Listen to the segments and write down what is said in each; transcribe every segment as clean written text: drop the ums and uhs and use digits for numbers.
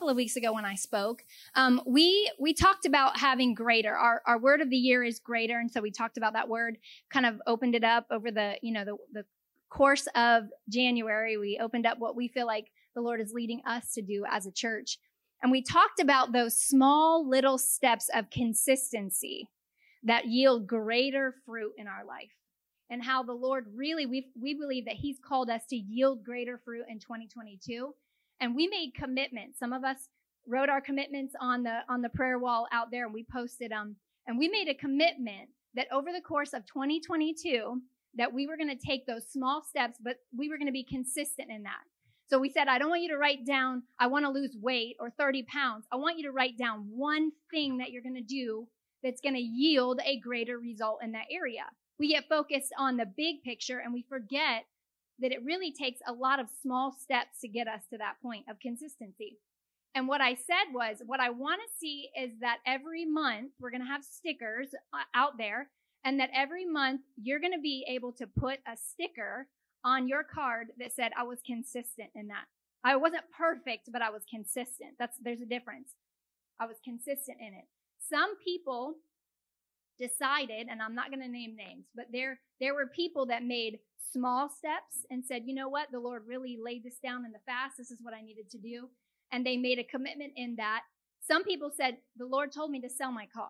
couple of weeks ago when I spoke, we talked about having greater. Our word of the year is greater, and so we talked about that word, kind of opened it up over the course of January. We opened up what we feel like the Lord is leading us to do as a church. And we talked about those small little steps of consistency that yield greater fruit in our life. And how the Lord really, we believe that he's called us to yield greater fruit in 2022. And we made commitments. Some of us wrote our commitments on the prayer wall out there, and we posted them. And we made a commitment that over the course of 2022, that we were going to take those small steps, but we were going to be consistent in that. So we said, I don't want you to write down, I want to lose weight or 30 pounds. I want you to write down one thing that you're going to do that's going to yield a greater result in that area. We get focused on the big picture and we forget that it really takes a lot of small steps to get us to that point of consistency. And what I said was, what I want to see is that every month we're going to have stickers out there, and that every month you're going to be able to put a sticker on your card that said, I was consistent in that. I wasn't perfect, but I was consistent. There's a difference. I was consistent in it. Some people decided, and I'm not going to name names, but there were people that made small steps and said, you know what, the Lord really laid this down in the fast. This is what I needed to do. And they made a commitment in that. Some people said, the Lord told me to sell my car.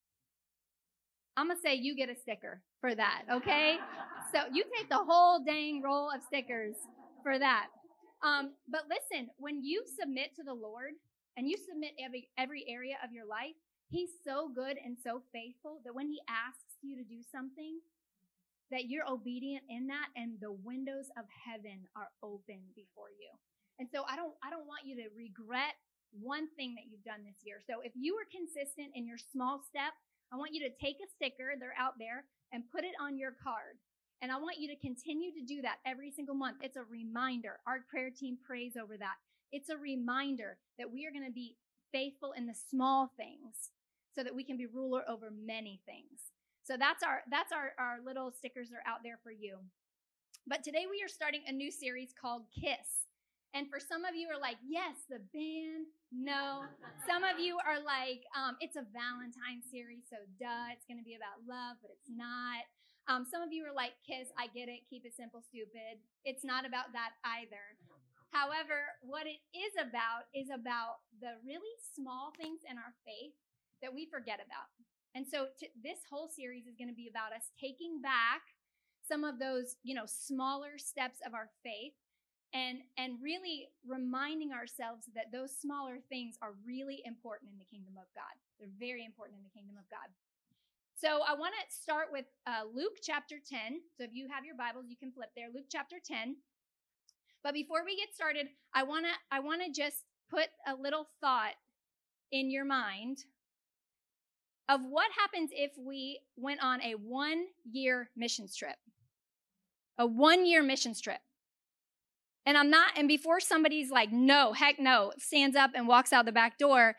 I'm going to say you get a sticker for that, okay? So you take the whole dang roll of stickers for that. But listen, when you submit to the Lord and you submit every area of your life, he's so good and so faithful that when he asks you to do something, that you're obedient in that, and the windows of heaven are open before you. And so I don't want you to regret one thing that you've done this year. So if you were consistent in your small step, I want you to take a sticker, they're out there, and put it on your card. And I want you to continue to do that every single month. It's a reminder. Our prayer team prays over that. It's a reminder that we are going to be faithful in the small things so that we can be ruler over many things. So that's our little stickers are out there for you. But today we are starting a new series called KISS. And for some of you are like, yes, the band. No. Some of you are like, it's a Valentine series, so duh, it's going to be about love, but it's not. Some of you are like, KISS, I get it, keep it simple, stupid. It's not about that either. However, what it is about the really small things in our faith that we forget about. And so this whole series is going to be about us taking back some of those, smaller steps of our faith and really reminding ourselves that those smaller things are really important in the kingdom of God. They're very important in the kingdom of God. So I want to start with Luke chapter 10. So if you have your Bibles, you can flip there. Luke chapter 10. But before we get started, I want to just put a little thought in your mind of what happens if we went on a 1-year missions trip. A 1-year missions trip. And before somebody's like, no, heck no, stands up and walks out the back door,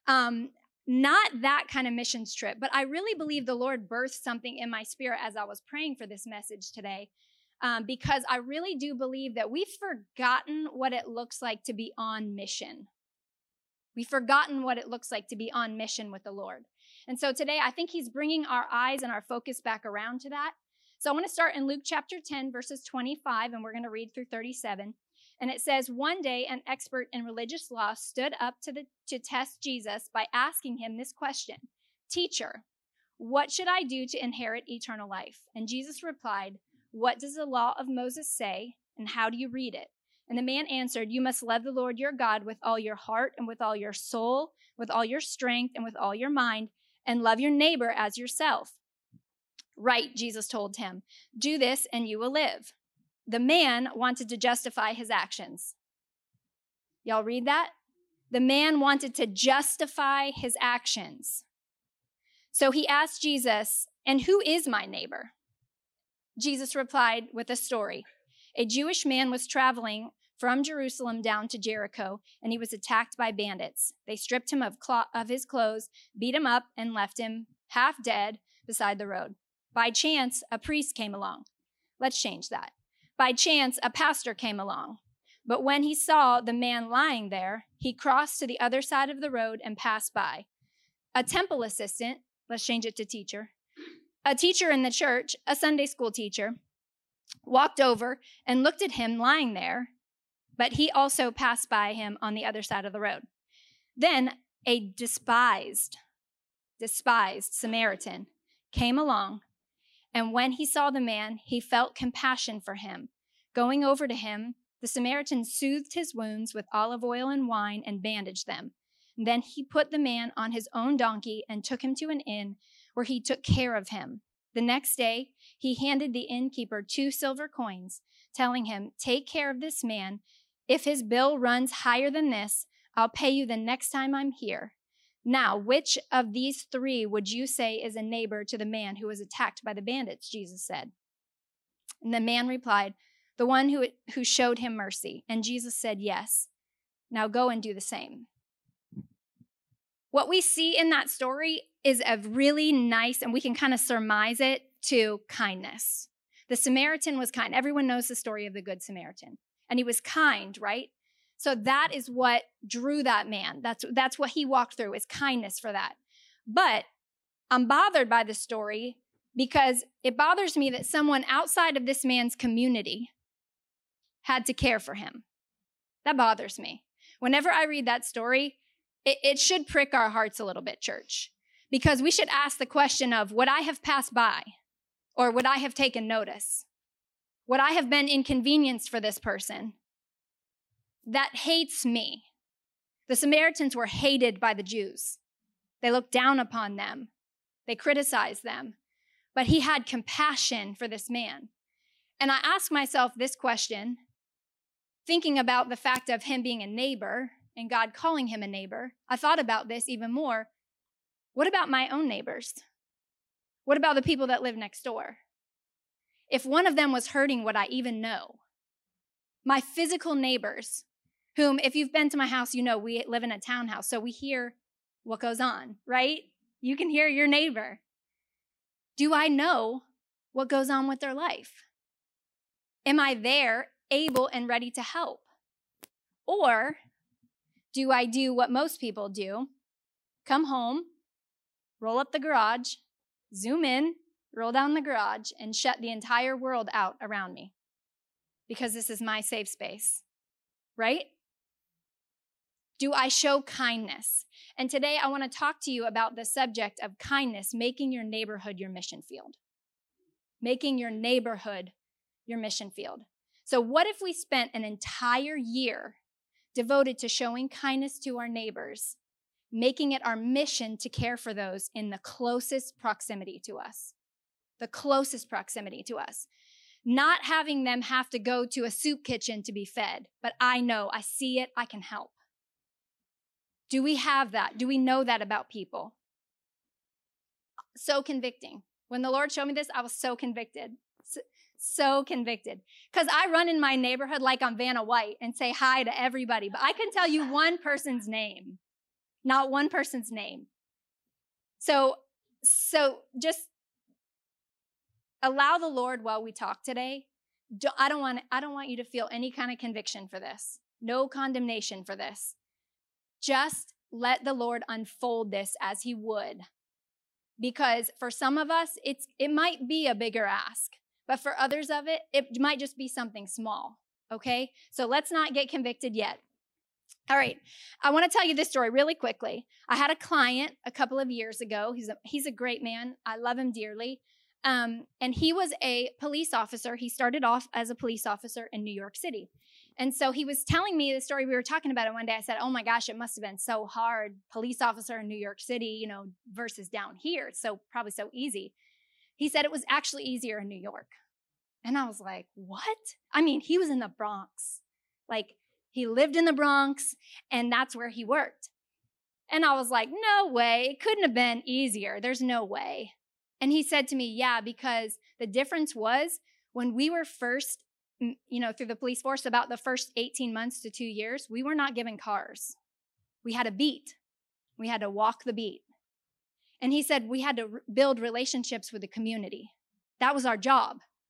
not that kind of missions trip. But I really believe the Lord birthed something in my spirit as I was praying for this message today, because I really do believe that we've forgotten what it looks like to be on mission. We've forgotten what it looks like to be on mission with the Lord. And so today, I think he's bringing our eyes and our focus back around to that. So I want to start in Luke chapter 10, verses 25, and we're going to read through 37. And it says, one day, an expert in religious law stood up to test Jesus by asking him this question, Teacher, what should I do to inherit eternal life? And Jesus replied, what does the law of Moses say, and how do you read it? And the man answered, you must love the Lord your God with all your heart and with all your soul, with all your strength and with all your mind, and love your neighbor as yourself. Right, Jesus told him, do this and you will live. The man wanted to justify his actions. Y'all read that? The man wanted to justify his actions. So he asked Jesus, and who is my neighbor? Jesus replied with a story. A Jewish man was traveling from Jerusalem down to Jericho, and he was attacked by bandits. They stripped him of his clothes, beat him up, and left him half dead beside the road. By chance, a priest came along. Let's change that. By chance, a pastor came along. But when he saw the man lying there, he crossed to the other side of the road and passed by. A temple assistant, let's change it to teacher, a teacher in the church, a Sunday school teacher, walked over and looked at him lying there, but he also passed by him on the other side of the road. Then a despised Samaritan came along, and when he saw the man, he felt compassion for him. Going over to him, the Samaritan soothed his wounds with olive oil and wine and bandaged them. Then he put the man on his own donkey and took him to an inn where he took care of him. The next day, he handed the innkeeper 2 silver coins, telling him, "Take care of this man. If his bill runs higher than this, I'll pay you the next time I'm here." Now, which of these 3 would you say is a neighbor to the man who was attacked by the bandits? Jesus said. And the man replied, "The one who showed him mercy." And Jesus said, "Yes. Now go and do the same." What we see in that story is a really nice, and we can kind of surmise it to kindness. The Samaritan was kind. Everyone knows the story of the Good Samaritan. And he was kind, right? So that is what drew that man. That's what he walked through, is kindness for that. But I'm bothered by the story because it bothers me that someone outside of this man's community had to care for him. That bothers me. Whenever I read that story, it should prick our hearts a little bit, church, because we should ask the question of, would I have passed by, or would I have taken notice? Would I have been inconvenienced for this person that hates me? The Samaritans were hated by the Jews. They looked down upon them. They criticized them. But he had compassion for this man. And I ask myself this question, thinking about the fact of him being a neighbor and God calling him a neighbor. I thought about this even more. What about my own neighbors? What about the people that live next door? If one of them was hurting, would I even know? My physical neighbors, whom, if you've been to my house, you know we live in a townhouse, so we hear what goes on, right? You can hear your neighbor. Do I know what goes on with their life? Am I there, able and ready to help? Or do I do what most people do? Come home, roll up the garage, zoom in, roll down the garage, and shut the entire world out around me because this is my safe space, right? Do I show kindness? And today I want to talk to you about the subject of kindness, making your neighborhood your mission field. Making your neighborhood your mission field. So what if we spent an entire year devoted to showing kindness to our neighbors, making it our mission to care for those in the closest proximity to us? The closest proximity to us. Not having them have to go to a soup kitchen to be fed, but I know, I see it, I can help. Do we have that? Do we know that about people? So convicting. When the Lord showed me this, I was so convicted. So convicted. Because I run in my neighborhood like I'm Vanna White and say hi to everybody, but I can tell you one person's name, not one person's name. So just allow the Lord while we talk today. I don't want you to feel any kind of conviction for this. No condemnation for this. Just let the Lord unfold this as he would. Because for some of us, it might be a bigger ask. But for others of it, it might just be something small, okay? So let's not get convicted yet. All right, I want to tell you this story really quickly. I had a client a couple of years ago. He's a great man. I love him dearly. And he was a police officer. He started off as a police officer in New York City. And so he was telling me the story. We were talking about it one day. I said, oh my gosh, it must have been so hard. Police officer in New York City, versus down here. It's probably so easy. He said it was actually easier in New York. And I was like, what? I mean, he was in the Bronx. Like, he lived in the Bronx, and that's where he worked. And I was like, no way. It couldn't have been easier. There's no way. And he said to me, yeah, because the difference was when we were first, through the police force, about the first 18 months to 2 years, we were not given cars. We had a beat. We had to walk the beat. And he said we had to build relationships with the community. That was our job.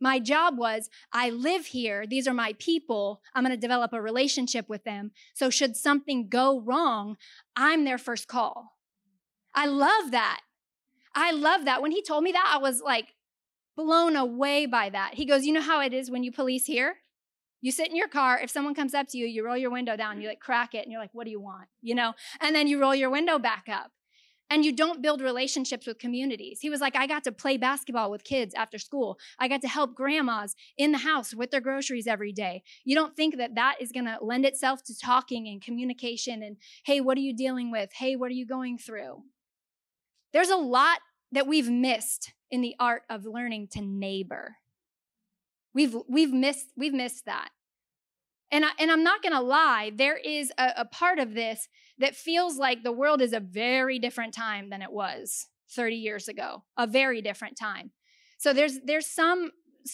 My job was, I live here. These are my people. I'm going to develop a relationship with them. So should something go wrong, I'm their first call. I love that. I love that. When he told me that, I was like blown away by that. He goes, you know how it is when you police here? You sit in your car. If someone comes up to you, you roll your window down, you like crack it, and you're like, what do you want? You know, and then you roll your window back up. And you don't build relationships with communities. He was like, I got to play basketball with kids after school. I got to help grandmas in the house with their groceries every day. You don't think that that is going to lend itself to talking and communication and, hey, what are you dealing with? Hey, what are you going through? There's a lot that we've missed in the art of learning to neighbor. We've missed that. And I'm not going to lie, there is a part of this that feels like the world is a very different time than it was 30 years ago, a very different time. So there's some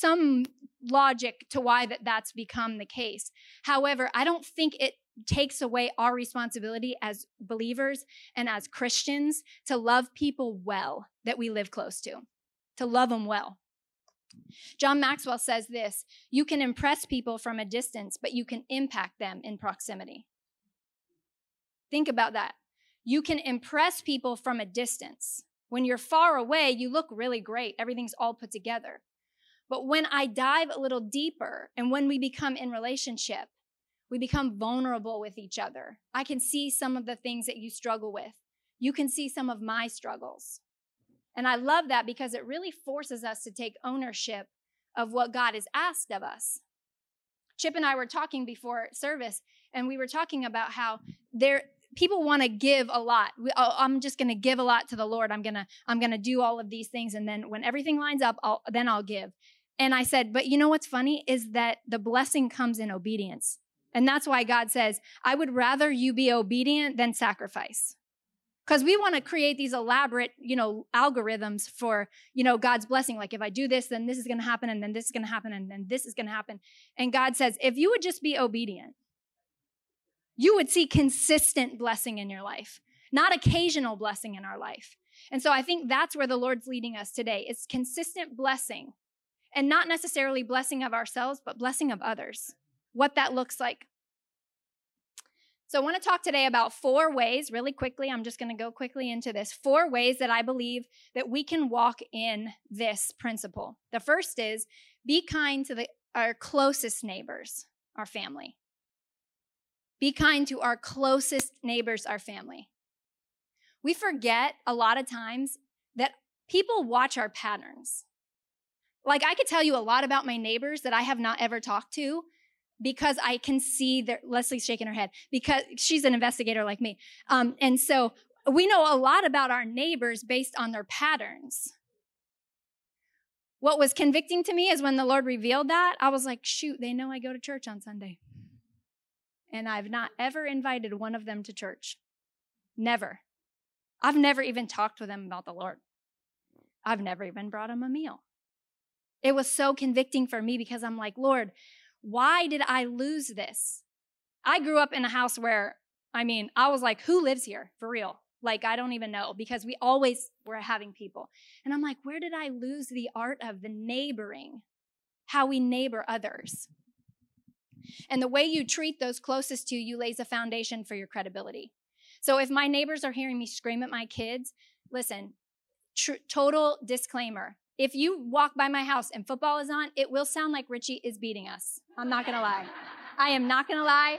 logic to why that's become the case. However, I don't think it takes away our responsibility as believers and as Christians to love people well that we live close to love them well. John Maxwell says this: you can impress people from a distance, but you can impact them in proximity. Think about that. You can impress people from a distance. When you're far away, you look really great. Everything's all put together. But when I dive a little deeper and when we become in relationship, we become vulnerable with each other. I can see some of the things that you struggle with. You can see some of my struggles. And I love that because it really forces us to take ownership of what God has asked of us. Chip and I were talking before service, and we were talking about how people want to give a lot. I'm just going to give a lot to the Lord. I'm going to do all of these things, and then when everything lines up, I'll give. And I said, but you know what's funny is that the blessing comes in obedience. And that's why God says, I would rather you be obedient than sacrifice. Because we want to create these elaborate, algorithms for, God's blessing. Like if I do this, then this is going to happen, and then this is going to happen, and then this is going to happen. And God says, if you would just be obedient, you would see consistent blessing in your life, not occasional blessing in our life. And so I think that's where the Lord's leading us today. It's consistent blessing, and not necessarily blessing of ourselves, but blessing of others, what that looks like. So I want to talk today about 4 ways, really quickly. I'm just going to go quickly into this. 4 ways that I believe that we can walk in this principle. The first is be kind to our closest neighbors, our family. Be kind to our closest neighbors, our family. We forget a lot of times that people watch our patterns. Like I could tell you a lot about my neighbors that I have not ever talked to, because I can see that Leslie's shaking her head because she's an investigator like me. And so we know a lot about our neighbors based on their patterns. What was convicting to me is when the Lord revealed that, I was like, shoot, they know I go to church on Sunday. And I've not ever invited one of them to church. Never. I've never even talked with them about the Lord. I've never even brought them a meal. It was so convicting for me because I'm like, Lord, why did I lose this? I grew up in a house where, I was like, who lives here for real? Like, I don't even know, because we always were having people. And I'm like, where did I lose the art of the neighboring? How we neighbor others. And the way you treat those closest to you lays a foundation for your credibility. So if my neighbors are hearing me scream at my kids, listen, total disclaimer. If you walk by my house and football is on, it will sound like Richie is beating us. I'm not going to lie. I am not going to lie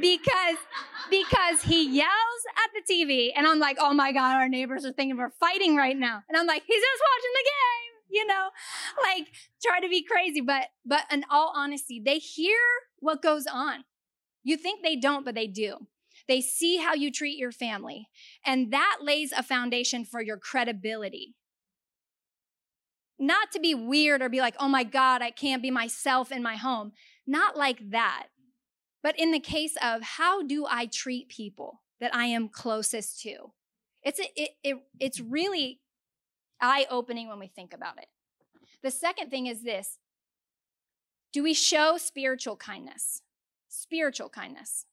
because he yells at the TV and I'm like, oh my God, our neighbors are thinking we're fighting right now. And I'm like, he's just watching the game, like try to be crazy. But in all honesty, they hear what goes on. You think they don't, but they do. They see how you treat your family. And that lays a foundation for your credibility. Not to be weird or be like, oh my God, I can't be myself in my home. Not like that. But in the case of how do I treat people that I am closest to? It's really eye-opening when we think about it. The second thing is this. Do we show spiritual kindness? Spiritual kindness.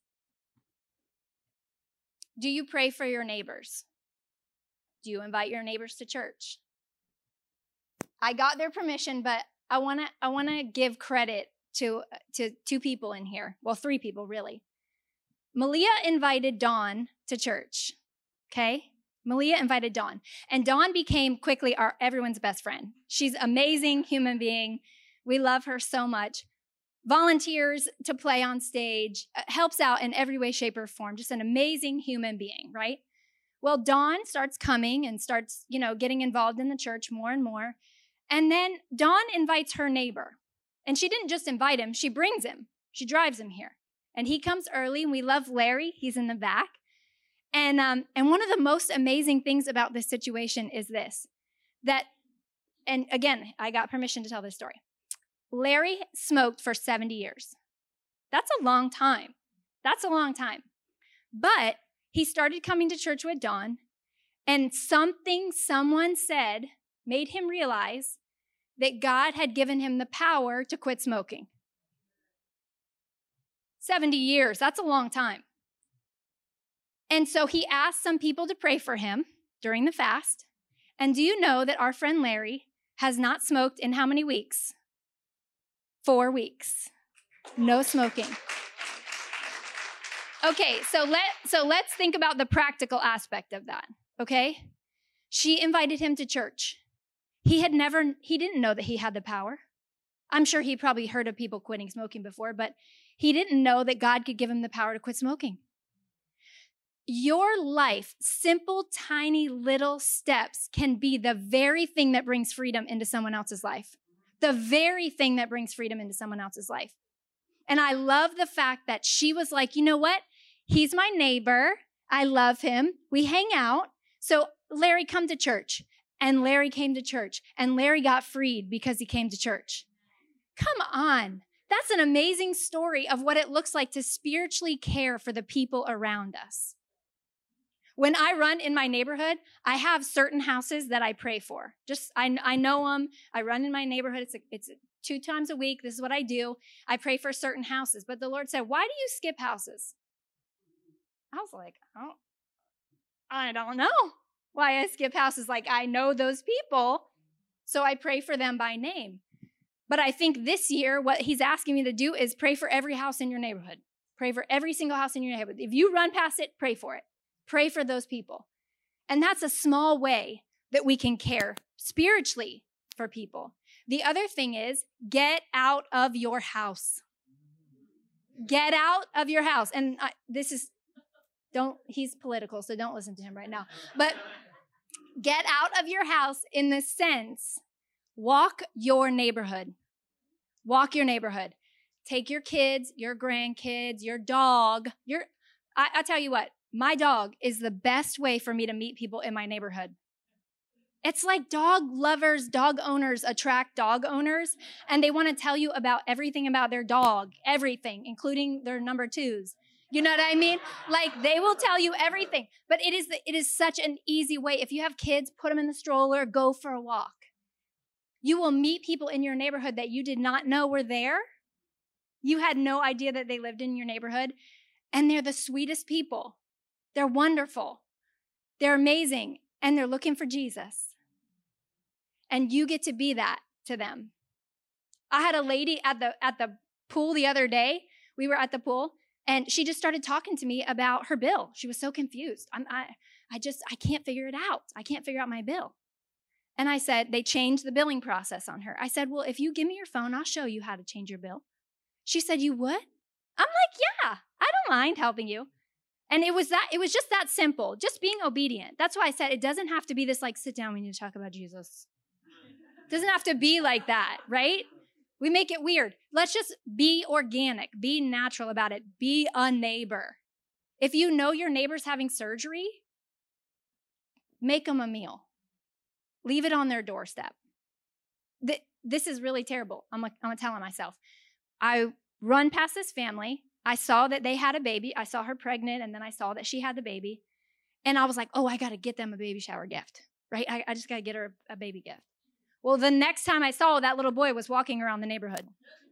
Do you pray for your neighbors? Do you invite your neighbors to church? I got their permission, but I want to give credit to two people in here. Well, three people really. Malia invited Dawn to church. Okay? Malia invited Dawn, and Dawn became quickly everyone's best friend. She's an amazing human being. We love her so much. Volunteers to play on stage, helps out in every way, shape, or form. Just an amazing human being, right? Well, Dawn starts coming and starts, getting involved in the church more and more. And then Dawn invites her neighbor. And she didn't just invite him, she brings him. She drives him here. And he comes early, and we love Larry. He's in the back. And one of the most amazing things about this situation is this, and again, I got permission to tell this story. Larry smoked for 70 years. That's a long time. But he started coming to church with Dawn, and something someone said made him realize that God had given him the power to quit smoking. 70 years, that's a long time. And so he asked some people to pray for him during the fast. And do you know that our friend Larry has not smoked in how many weeks? 4 weeks. No smoking. Okay, so let's think about the practical aspect of that, okay? She invited him to church. He didn't know that he had the power. I'm sure he probably heard of people quitting smoking before, but he didn't know that God could give him the power to quit smoking. Your life, simple, tiny, little steps can be the very thing that brings freedom into someone else's life. The very thing that brings freedom into someone else's life. And I love the fact that she was like, you know what? He's my neighbor. I love him. We hang out. So Larry, come to church. And Larry came to church. And Larry got freed because he came to church. Come on. That's an amazing story of what it looks like to spiritually care for the people around us. When I run in my neighborhood, I have certain houses that I pray for. I know them. I run in my neighborhood. It's 2 times a week. This is what I do. I pray for certain houses. But the Lord said, why do you skip houses? I was like, oh, I don't know why I skip houses. Like, I know those people, so I pray for them by name. But I think this year, what he's asking me to do is pray for every house in your neighborhood. Pray for every single house in your neighborhood. If you run past it, pray for it. Pray for those people. And that's a small way that we can care spiritually for people. The other thing is, get out of your house. Get out of your house. And he's political, so don't listen to him right now. But get out of your house in the sense, walk your neighborhood. Walk your neighborhood. Take your kids, your grandkids, your dog. I tell you what, my dog is the best way for me to meet people in my neighborhood. It's like dog lovers, dog owners attract dog owners, and they want to tell you about everything about their dog, everything, including their number 2s. You know what I mean? Like, they will tell you everything. But it is such an easy way. If you have kids, put them in the stroller, go for a walk. You will meet people in your neighborhood that you did not know were there. You had no idea that they lived in your neighborhood. And they're the sweetest people. They're wonderful. They're amazing. And they're looking for Jesus. And you get to be that to them. I had a lady at the pool the other day. We were at the pool, and she just started talking to me about her bill. She was so confused. I can't figure it out. I can't figure out my bill. And I said, they changed the billing process on her. I said, well, if you give me your phone, I'll show you how to change your bill. She said, you would? I'm like, yeah, I don't mind helping you. And it was just that simple, just being obedient. That's why I said it doesn't have to be this like, sit down, we need to talk about Jesus. It doesn't have to be like that, right? We make it weird. Let's just be organic, be natural about it, be a neighbor. If you know your neighbor's having surgery, make them a meal. Leave it on their doorstep. This is really terrible. I'm telling myself. I run past this family. I saw that they had a baby. I saw her pregnant, and then I saw that she had the baby. And I was like, oh, I got to get them a baby shower gift, right? I just got to get her a baby gift. Well, the next time I saw that little boy was walking around the neighborhood.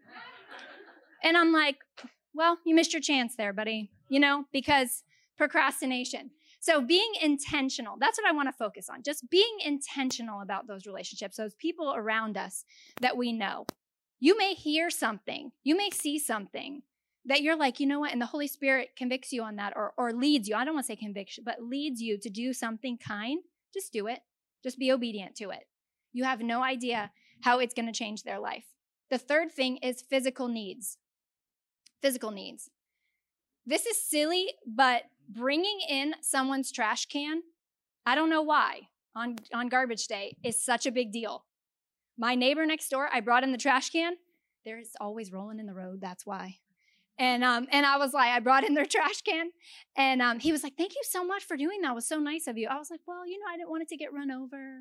And I'm like, well, you missed your chance there, buddy, because procrastination. So being intentional, that's what I want to focus on. Just being intentional about those relationships, those people around us that we know. You may hear something, you may see something that you're like, you know what, and the Holy Spirit convicts you on that or leads you. I don't want to say conviction, but leads you to do something kind. Just do it. Just be obedient to it. You have no idea how it's going to change their life. The third thing is physical needs. Physical needs. This is silly, but bringing in someone's trash can, I don't know why, on garbage day is such a big deal. My neighbor next door, I brought in the trash can. There's always rolling in the road, that's why. And I was like, I brought in their trash can. And he was like, thank you so much for doing that. It was so nice of you. I was like, well, I didn't want it to get run over.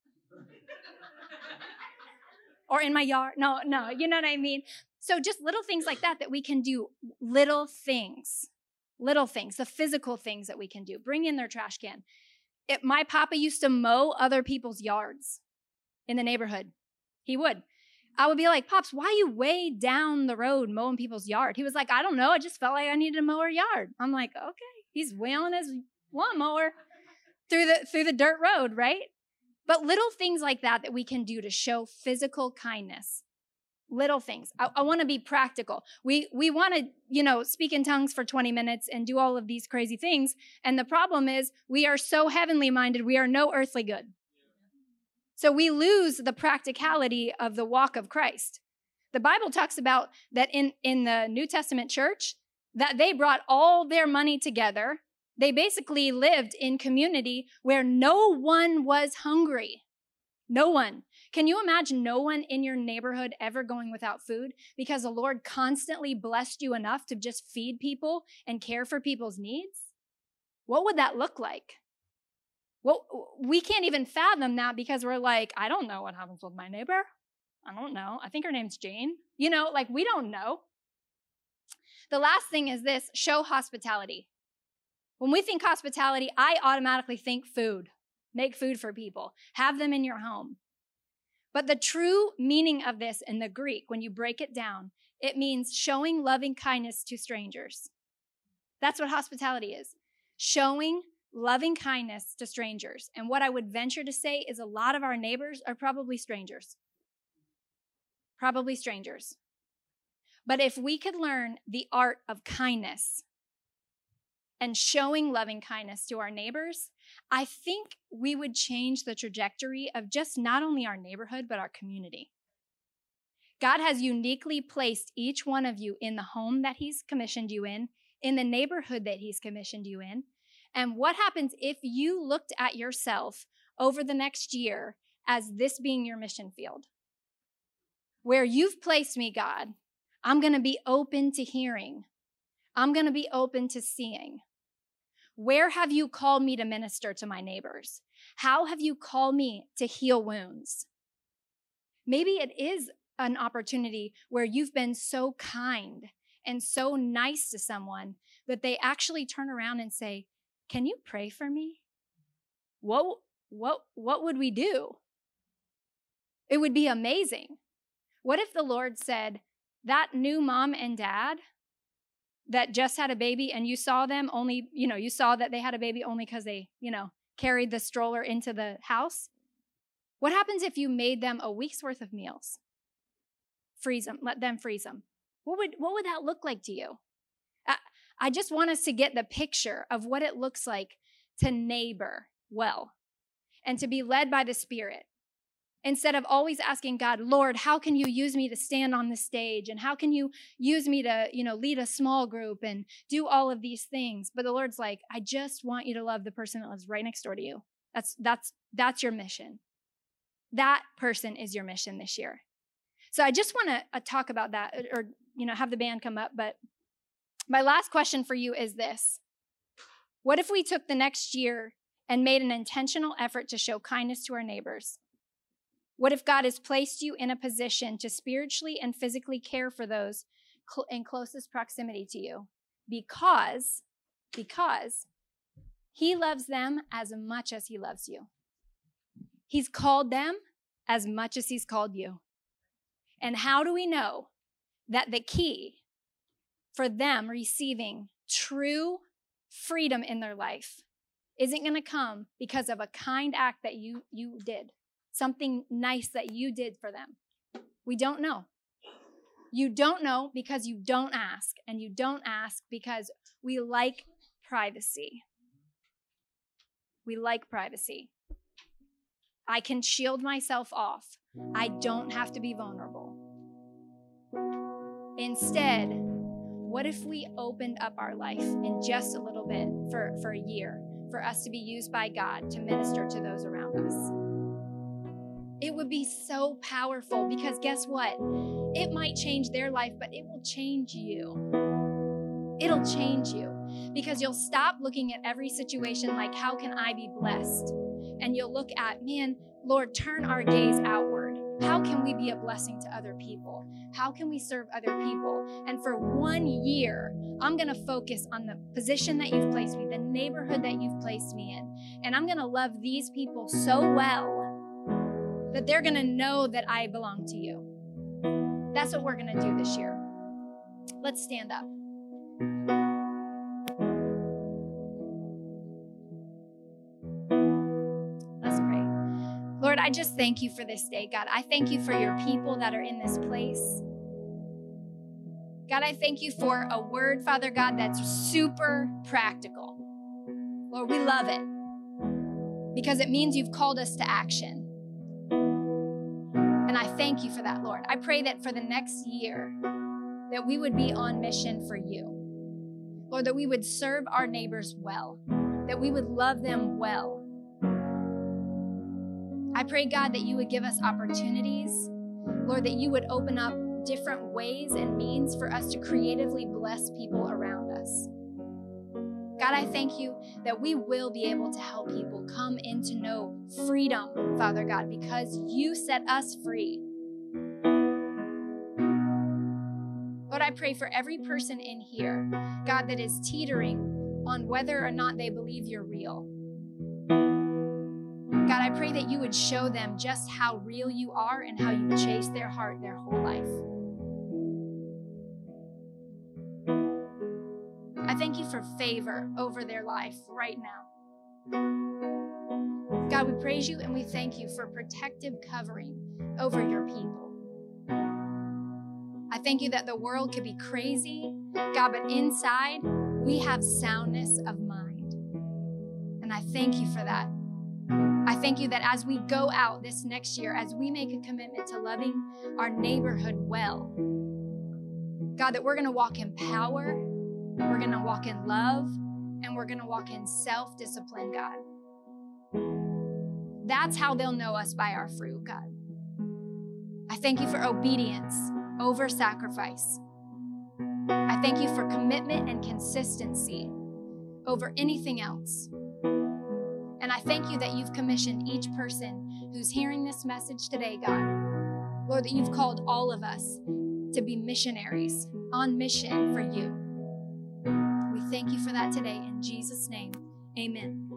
Or in my yard. No, you know what I mean? So just little things like that we can do. Little things, the physical things that we can do. Bring in their trash can. My papa used to mow other people's yards in the neighborhood. He would. I would be like, Pops, why are you way down the road mowing people's yard? He was like, I don't know. I just felt like I needed to mow our yard. I'm like, okay. He's wheeling his lawnmower through the dirt road, right? But little things like that we can do to show physical kindness. Little things. I want to be practical. We want to, speak in tongues for 20 minutes and do all of these crazy things. And the problem is we are so heavenly minded, we are no earthly good. So we lose the practicality of the walk of Christ. The Bible talks about that in the New Testament church, that they brought all their money together. They basically lived in community where no one was hungry. No one. Can you imagine no one in your neighborhood ever going without food because the Lord constantly blessed you enough to just feed people and care for people's needs? What would that look like? Well, we can't even fathom that because we're like, I don't know what happens with my neighbor. I don't know. I think her name's Jane. We don't know. The last thing is this: show hospitality. When we think hospitality, I automatically think food. Make food for people. Have them in your home. But the true meaning of this in the Greek, when you break it down, it means showing loving kindness to strangers. That's what hospitality is. Showing loving kindness to strangers. And what I would venture to say is a lot of our neighbors are probably strangers. Probably strangers. But if we could learn the art of kindness and showing loving kindness to our neighbors, I think we would change the trajectory of just not only our neighborhood, but our community. God has uniquely placed each one of you in the home that he's commissioned you in the neighborhood that he's commissioned you in. And what happens if you looked at yourself over the next year as this being your mission field? Where you've placed me, God, I'm going to be open to hearing. I'm going to be open to seeing. Where have you called me to minister to my neighbors? How have you called me to heal wounds? Maybe it is an opportunity where you've been so kind and so nice to someone that they actually turn around and say, can you pray for me? What would we do? It would be amazing. What if the Lord said, that new mom and dad that just had a baby and you saw them only, you saw that they had a baby only because they, carried the stroller into the house? What happens if you made them a week's worth of meals? Freeze them, let them freeze them. What would that look like to you? I just want us to get the picture of what it looks like to neighbor well and to be led by the Spirit. Instead of always asking God, Lord, how can you use me to stand on the stage? And how can you use me to, lead a small group and do all of these things? But the Lord's like, I just want you to love the person that lives right next door to you. That's your mission. That person is your mission this year. So I just want to talk about that or have the band come up. But my last question for you is this. What if we took the next year and made an intentional effort to show kindness to our neighbors? What if God has placed you in a position to spiritually and physically care for those in closest proximity to you? Because he loves them as much as he loves you. He's called them as much as he's called you. And how do we know that the key for them receiving true freedom in their life isn't going to come because of a kind act that you did, something nice that you did for them. We don't know. You don't know because you don't ask, and you don't ask because we like privacy. We like privacy. I can shield myself off. I don't have to be vulnerable. Instead, what if we opened up our life in just a little bit for a year for us to be used by God to minister to those around us? It would be so powerful because guess what? It might change their life, but it will change you. It'll change you because you'll stop looking at every situation like, how can I be blessed? And you'll look at, man, Lord, turn our gaze outward. How can we be a blessing to other people? How can we serve other people? And for 1 year, I'm going to focus on the position that you've placed me, the neighborhood that you've placed me in. And I'm going to love these people so well that they're going to know that I belong to you. That's what we're going to do this year. Let's stand up. Let's pray. Lord, I just thank you for this day, God. I thank you for your people that are in this place. God, I thank you for a word, Father God, that's super practical. Lord, we love it because it means you've called us to action. And I thank you for that, Lord. I pray that for the next year, that we would be on mission for you. Lord, that we would serve our neighbors well, that we would love them well. I pray, God, that you would give us opportunities, Lord, that you would open up different ways and means for us to creatively bless people around us. God, I thank you that we will be able to help people come in to know freedom, Father God, because you set us free. Lord, I pray for every person in here, God, that is teetering on whether or not they believe you're real. God, I pray that you would show them just how real you are and how you chase their heart their whole life. I thank you for favor over their life right now. God, we praise you and we thank you for protective covering over your people. I thank you that the world could be crazy, God, but inside we have soundness of mind. And I thank you for that. I thank you that as we go out this next year, as we make a commitment to loving our neighborhood well, God, that we're going to walk in power, we're going to walk in love, and we're going to walk in self-discipline, God. That's how they'll know us, by our fruit, God. I thank you for obedience over sacrifice. I thank you for commitment and consistency over anything else. And I thank you that you've commissioned each person who's hearing this message today, God. Lord, that you've called all of us to be missionaries on mission for you. We thank you for that today. In Jesus' name, amen.